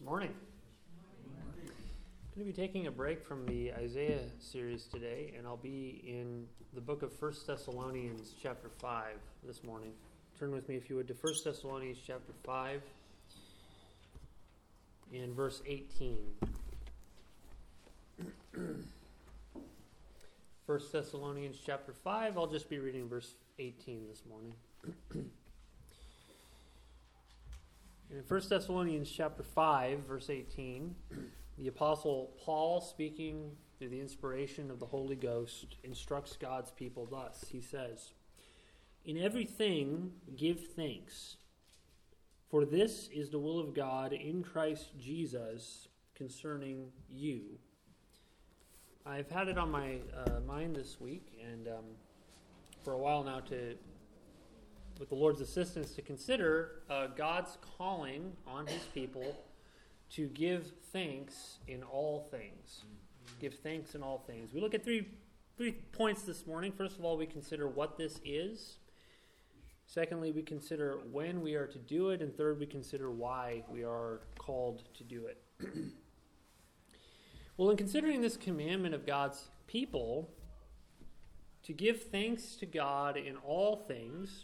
Morning. I'm going to be taking a break from the Isaiah series today, and I'll be in the book of 1 Thessalonians chapter 5 this morning. Turn with me, if you would, to 1 Thessalonians chapter 5 and verse 18. 1 Thessalonians chapter 5, I'll just be reading verse 18 this morning. In 1 Thessalonians chapter 5, verse 18, the Apostle Paul, speaking through the inspiration of the Holy Ghost, instructs God's people thus. He says, "In everything give thanks, for this is the will of God in Christ Jesus concerning you." I've had it on my mind this week, and for a while now, with the Lord's assistance, to consider God's calling on his people to give thanks in all things. Give thanks in all things. We look at three points this morning. First of all, we consider what this is. Secondly, we consider when we are to do it. And third, we consider why we are called to do it. Well, in considering this commandment of God's people to give thanks to God in all things,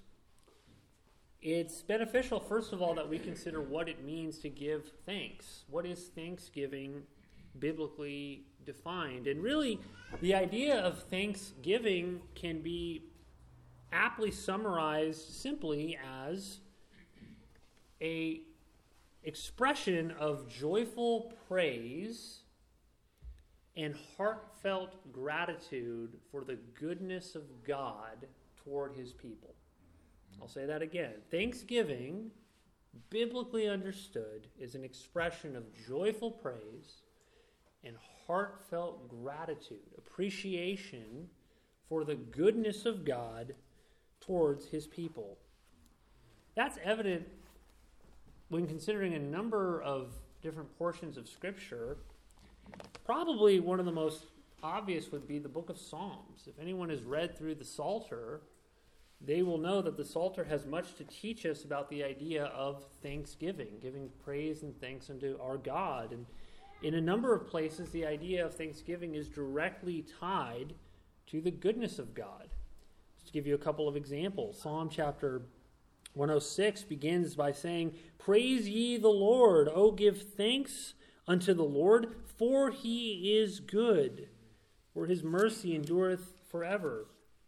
it's beneficial, first of all, that we consider what it means to give thanks. What is thanksgiving biblically defined? And really, the idea of thanksgiving can be aptly summarized simply as an expression of joyful praise and heartfelt gratitude for the goodness of God toward his people. I'll say that again. Thanksgiving, biblically understood, is an expression of joyful praise and heartfelt gratitude, appreciation for the goodness of God towards his people. That's evident when considering a number of different portions of Scripture. Probably one of the most obvious would be the book of Psalms. If anyone has read through the Psalter, they will know that the Psalter has much to teach us about the idea of thanksgiving, giving praise and thanks unto our God. And in a number of places, the idea of thanksgiving is directly tied to the goodness of God. Just to give you a couple of examples, Psalm chapter 106 begins by saying, "Praise ye the Lord, O give thanks unto the Lord, for he is good, for his mercy endureth forever."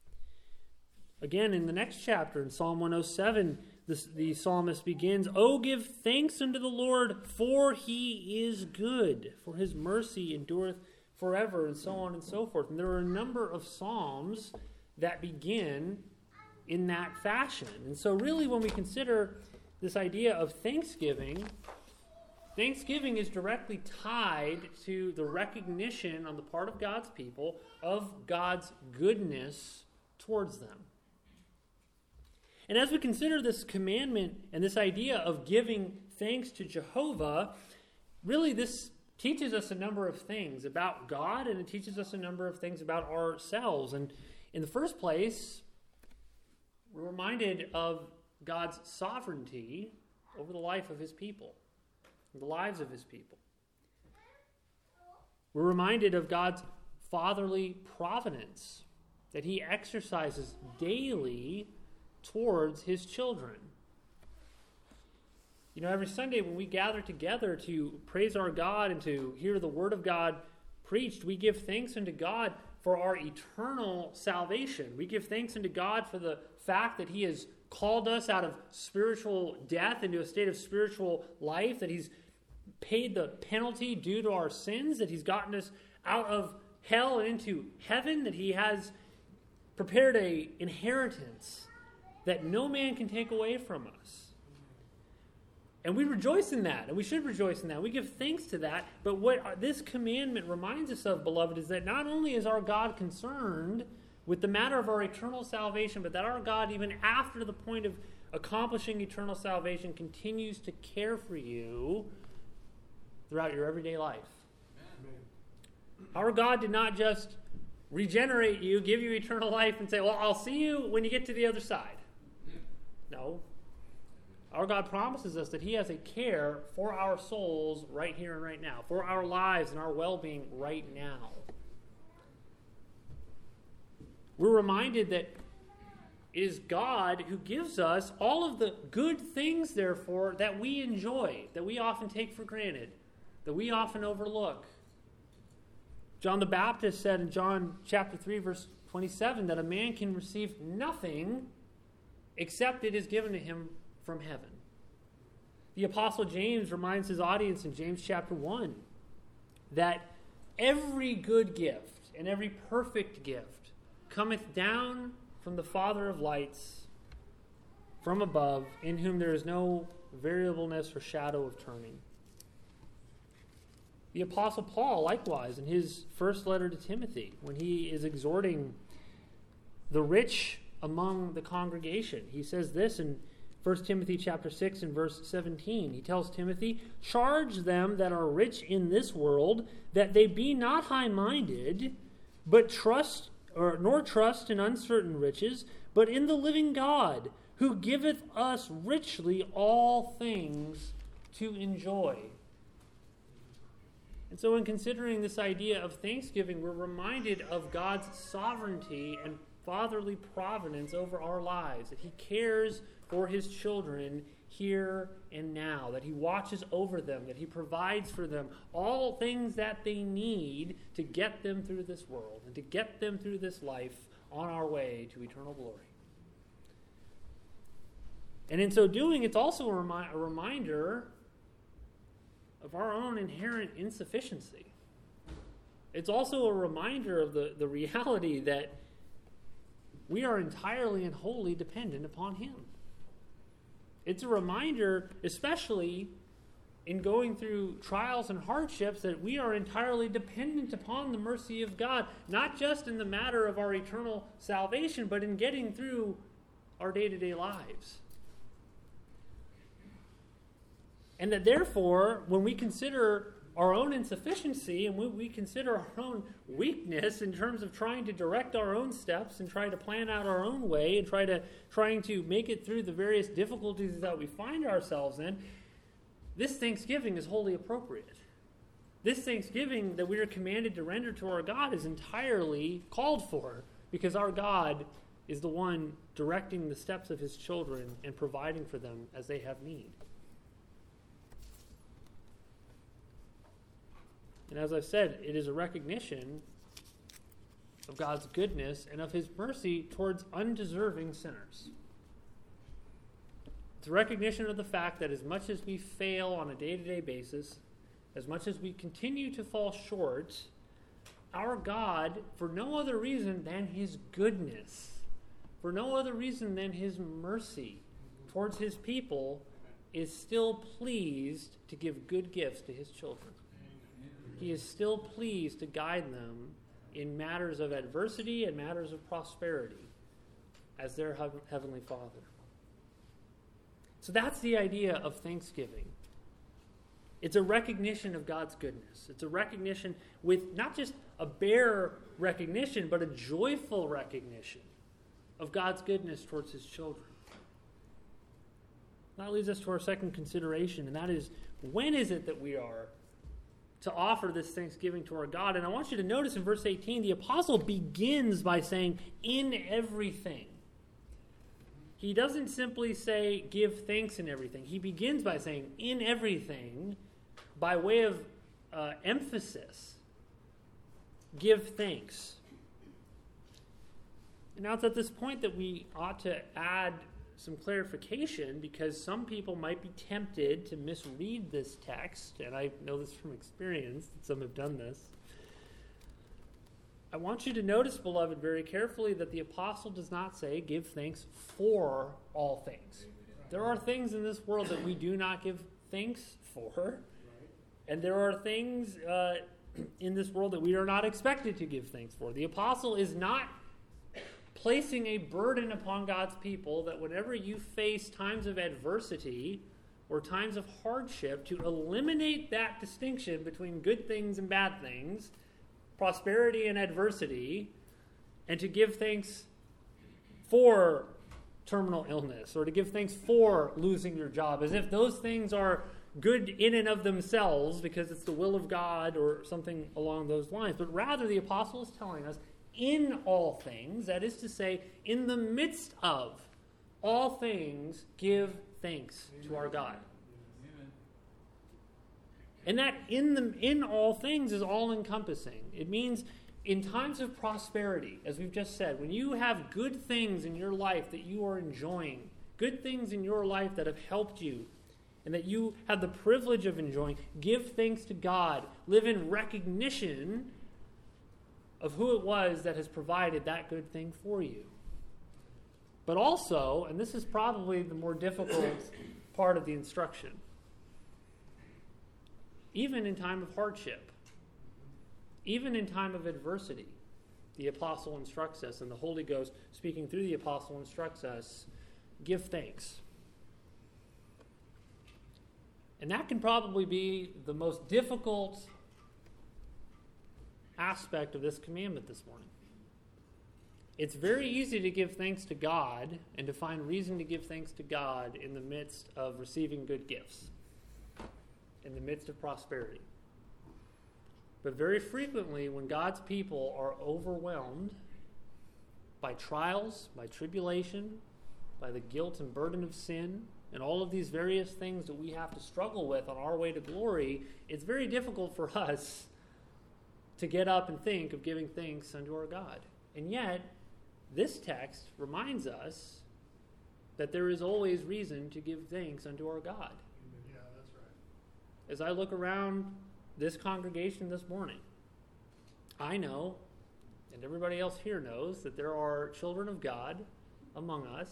Again, in the next chapter, in Psalm 107, the psalmist begins, "O give thanks unto the Lord, for he is good, for his mercy endureth forever," and so on and so forth. And there are a number of psalms that begin in that fashion. And so really, when we consider this idea of thanksgiving, thanksgiving is directly tied to the recognition on the part of God's people of God's goodness towards them. And as we consider this commandment and this idea of giving thanks to Jehovah, really this teaches us a number of things about God, and it teaches us a number of things about ourselves. And in the first place, we're reminded of God's sovereignty over the life of his people, the lives of his people. We're reminded of God's fatherly providence that he exercises daily towards his children. You know, every Sunday when we gather together to praise our God and to hear the word of God preached, we give thanks unto God for our eternal salvation. We give thanks unto God for the fact that he has called us out of spiritual death into a state of spiritual life, that he's paid the penalty due to our sins, that he's gotten us out of hell and into heaven, that he has prepared an inheritance that no man can take away from us. And we rejoice in that, and we should rejoice in that. We give thanks to that. But what this commandment reminds us of, beloved, is that not only is our God concerned with the matter of our eternal salvation, but that our God, even after the point of accomplishing eternal salvation, continues to care for you throughout your everyday life. Amen. Our God did not just regenerate you, give you eternal life, and say, "Well, I'll see you when you get to the other side." No. Our God promises us that he has a care for our souls right here and right now, for our lives and our well-being right now. We're reminded that it is God who gives us all of the good things, therefore, that we enjoy, that we often take for granted, that we often overlook. John the Baptist said in John chapter 3, verse 27, that a man can receive nothing except it is given to him from heaven. The Apostle James reminds his audience in James chapter 1 that every good gift and every perfect gift cometh down from the Father of lights, from above, in whom there is no variableness or shadow of turning. The Apostle Paul, likewise, in his first letter to Timothy, when he is exhorting the rich among the congregation, he says this in 1 Timothy chapter 6 and verse 17. He tells Timothy, "Charge them that are rich in this world, that they be not high-minded, but nor trust in uncertain riches, but in the living God, who giveth us richly all things to enjoy." And so in considering this idea of thanksgiving, we're reminded of God's sovereignty and fatherly providence over our lives, that he cares for his children here and now, that he watches over them, that he provides for them all things that they need to get them through this world and to get them through this life on our way to eternal glory. And in so doing, it's also a reminder of our own inherent insufficiency. It's also a reminder of the reality that we are entirely and wholly dependent upon him. It's a reminder, especially in going through trials and hardships, that we are entirely dependent upon the mercy of God, not just in the matter of our eternal salvation, but in getting through our day-to-day lives. And that therefore, when we consider our own insufficiency and when we consider our own weakness in terms of trying to direct our own steps and trying to plan out our own way and trying to make it through the various difficulties that we find ourselves in, this thanksgiving is wholly appropriate. This thanksgiving that we are commanded to render to our God is entirely called for, because our God is the one directing the steps of his children and providing for them as they have need. And as I've said, it is a recognition of God's goodness and of his mercy towards undeserving sinners. It's a recognition of the fact that as much as we fail on a day-to-day basis, as much as we continue to fall short, our God, for no other reason than his goodness, for no other reason than his mercy towards his people, is still pleased to give good gifts to his children. He is still pleased to guide them in matters of adversity and matters of prosperity as their heavenly Father. So that's the idea of thanksgiving. It's a recognition of God's goodness. It's a recognition with not just a bare recognition, but a joyful recognition of God's goodness towards his children. That leads us to our second consideration, and that is, when is it that we are to offer this thanksgiving to our God? And I want you to notice in verse 18, the apostle begins by saying, in everything. He doesn't simply say, give thanks in everything. He begins by saying, in everything, by way of emphasis, give thanks. And now it's at this point that we ought to add some clarification, because some people might be tempted to misread this text, and I know this from experience that some have done this. I want you to notice, beloved, very carefully that the apostle does not say give thanks for all things. There are things in this world that we do not give thanks for, and there are things in this world that we are not expected to give thanks for. The apostle is not placing a burden upon God's people that whenever you face times of adversity or times of hardship, to eliminate that distinction between good things and bad things, prosperity and adversity, and to give thanks for terminal illness, or to give thanks for losing your job, as if those things are good in and of themselves because it's the will of God or something along those lines. But rather, the apostle is telling us, in all things, that is to say, in the midst of all things, give thanks to our God. And that in all things is all-encompassing. It means in times of prosperity, as we've just said, when you have good things in your life that you are enjoying, good things in your life that have helped you, and that you have the privilege of enjoying, give thanks to God. Live in recognition of who it was that has provided that good thing for you. But also, and this is probably the more difficult part of the instruction, even in time of hardship, even in time of adversity, the apostle instructs us, and the Holy Ghost, speaking through the apostle, instructs us, give thanks. And that can probably be the most difficult aspect of this commandment this morning. It's very easy to give thanks to God and to find reason to give thanks to God in the midst of receiving good gifts, in the midst of prosperity. But very frequently, when God's people are overwhelmed by trials, by tribulation, by the guilt and burden of sin, and all of these various things that we have to struggle with on our way to glory, it's very difficult for us to get up and think of giving thanks unto our God. And yet, this text reminds us that there is always reason to give thanks unto our God. Yeah, that's right. As I look around this congregation this morning, I know, and everybody else here knows, that there are children of God among us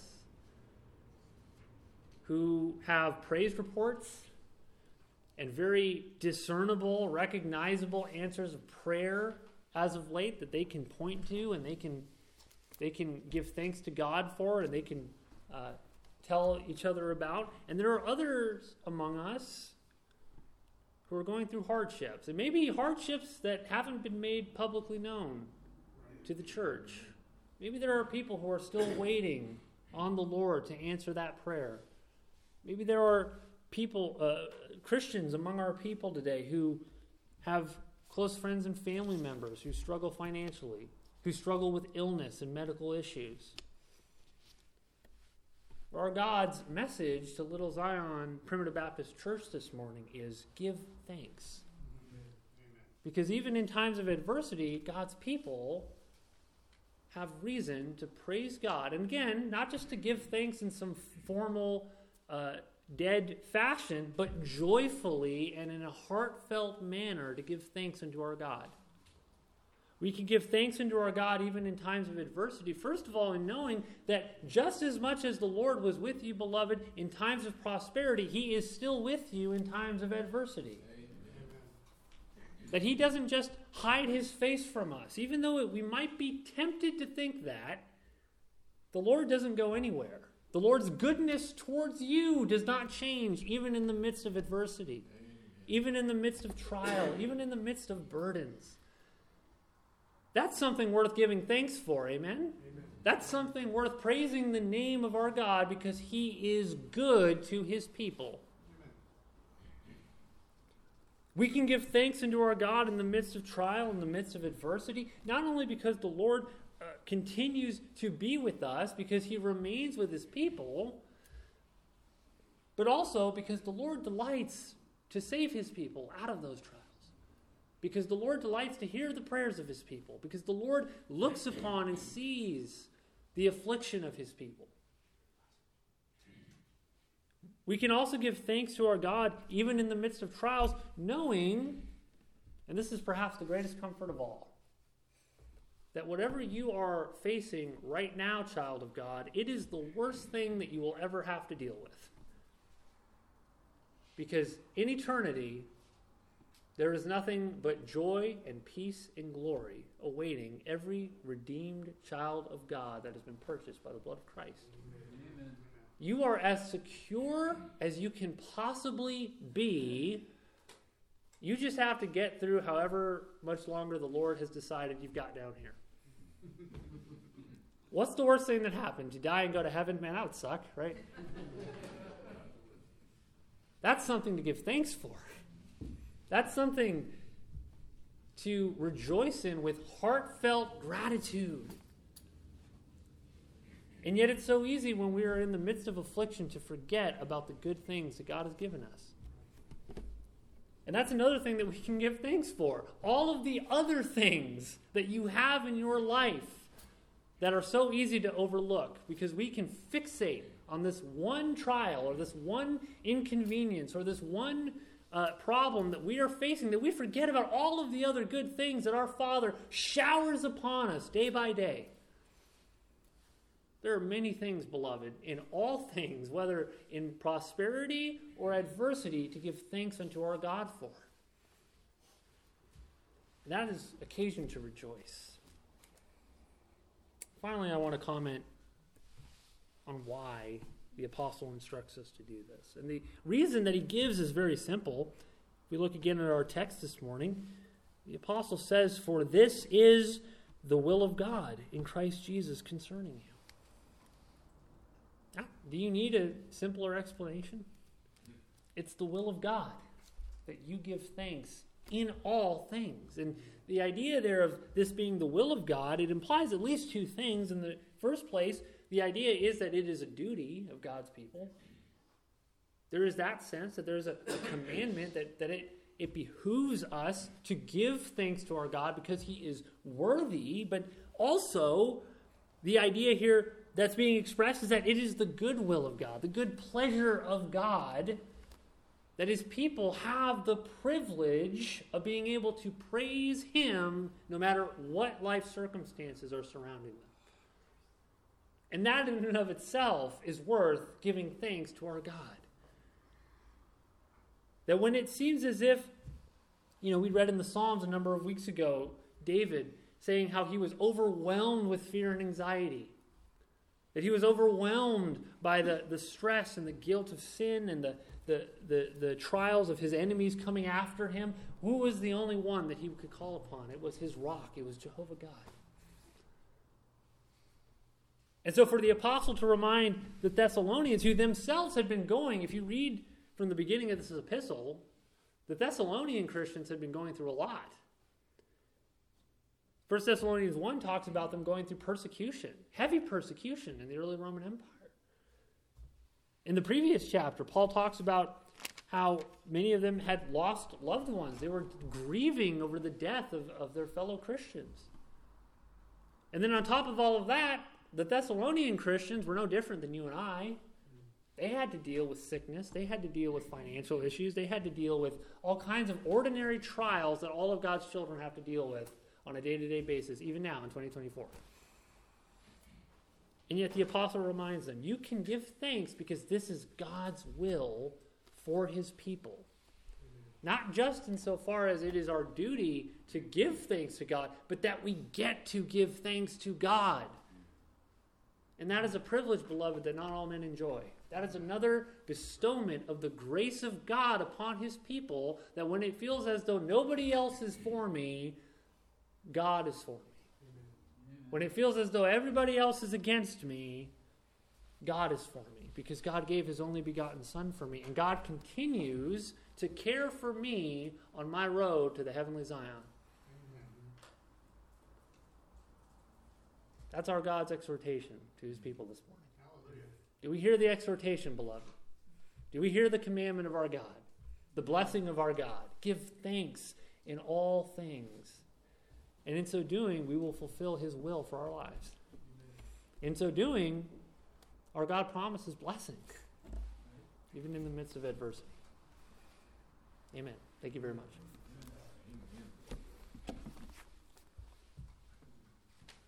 who have praise reports and very discernible, recognizable answers of prayer as of late that they can point to, and they can give thanks to God for, and they can tell each other about. And there are others among us who are going through hardships, and maybe hardships that haven't been made publicly known to the church. Maybe there are people who are still waiting on the Lord to answer that prayer. Maybe there are people, Christians among our people today, who have close friends and family members who struggle financially, who struggle with illness and medical issues. Our God's message to Little Zion Primitive Baptist Church this morning is give thanks. Amen. Because even in times of adversity, God's people have reason to praise God. And again, not just to give thanks in some formal, dead fashion, but joyfully and in a heartfelt manner to give thanks unto our God. We can give thanks unto our God even in times of adversity. First of all, in knowing that just as much as the Lord was with you, beloved, in times of prosperity, He is still with you in times of adversity. Amen. That He doesn't just hide His face from us. Even though we might be tempted to think that, the Lord doesn't go anywhere. The Lord's goodness towards you does not change even in the midst of adversity, even in the midst of trial, even in the midst of burdens. That's something worth giving thanks for, amen? Amen. That's something worth praising the name of our God because He is good to His people. Amen. We can give thanks unto our God in the midst of trial, in the midst of adversity, not only because the Lord continues to be with us, because He remains with His people, but also because the Lord delights to save His people out of those trials. Because the Lord delights to hear the prayers of His people. Because the Lord looks upon and sees the affliction of His people. We can also give thanks to our God even in the midst of trials, knowing, and this is perhaps the greatest comfort of all, that whatever you are facing right now, child of God, it is the worst thing that you will ever have to deal with. Because in eternity, there is nothing but joy and peace and glory awaiting every redeemed child of God that has been purchased by the blood of Christ. Amen. You are as secure as you can possibly be. You just have to get through however much longer the Lord has decided you've got down here. What's the worst thing that happened? To die and go to heaven? Man, that would suck, right? That's something to give thanks for. That's something to rejoice in with heartfelt gratitude. And yet it's so easy when we are in the midst of affliction to forget about the good things that God has given us. And that's another thing that we can give thanks for. All of the other things that you have in your life that are so easy to overlook because we can fixate on this one trial or this one inconvenience or this one problem that we are facing, that we forget about all of the other good things that our Father showers upon us day by day. There are many things, beloved, in all things, whether in prosperity or adversity, to give thanks unto our God for. And that is occasion to rejoice. Finally, I want to comment on why the apostle instructs us to do this. And the reason that he gives is very simple. If we look again at our text this morning, the apostle says, "For this is the will of God in Christ Jesus concerning you." Do you need a simpler explanation? It's the will of God that you give thanks in all things. And the idea there of this being the will of God, it implies at least two things. In the first place, the idea is that it is a duty of God's people. There is that sense that there is a commandment that it behooves us to give thanks to our God because he is worthy. But also, the idea here that's being expressed is that it is the good will of God, the good pleasure of God, that his people have the privilege of being able to praise him no matter what life circumstances are surrounding them. And that in and of itself is worth giving thanks to our God. That when it seems as if, we read in the Psalms a number of weeks ago, David saying how he was overwhelmed with fear and anxiety. That he was overwhelmed by the stress and the guilt of sin and the trials of his enemies coming after him. Who was the only one that he could call upon? It was his rock. It was Jehovah God. And so for the apostle to remind the Thessalonians, who themselves had been going, if you read from the beginning of this epistle, the Thessalonian Christians had been going through a lot. 1 Thessalonians 1 talks about them going through persecution, heavy persecution in the early Roman Empire. In the previous chapter, Paul talks about how many of them had lost loved ones. They were grieving over the death of their fellow Christians. And then on top of all of that, the Thessalonian Christians were no different than you and I. They had to deal with sickness. They had to deal with financial issues. They had to deal with all kinds of ordinary trials that all of God's children have to deal with on a day-to-day basis, even now in 2024. And yet the apostle reminds them, you can give thanks because this is God's will for his people. Not just insofar as it is our duty to give thanks to God, but that we get to give thanks to God. And that is a privilege, beloved, that not all men enjoy. That is another bestowment of the grace of God upon his people, that when it feels as though nobody else is for me, God is for me. Amen. When it feels as though everybody else is against me, God is for me, because God gave his only begotten Son for me. And God continues to care for me on my road to the heavenly Zion. Amen. That's our God's exhortation to his people this morning. Hallelujah. Do we hear the exhortation, beloved? Do we hear the commandment of our God? The blessing of our God? Give thanks in all things. And in so doing, we will fulfill his will for our lives. In so doing, our God promises blessing, even in the midst of adversity. Amen. Thank you very much.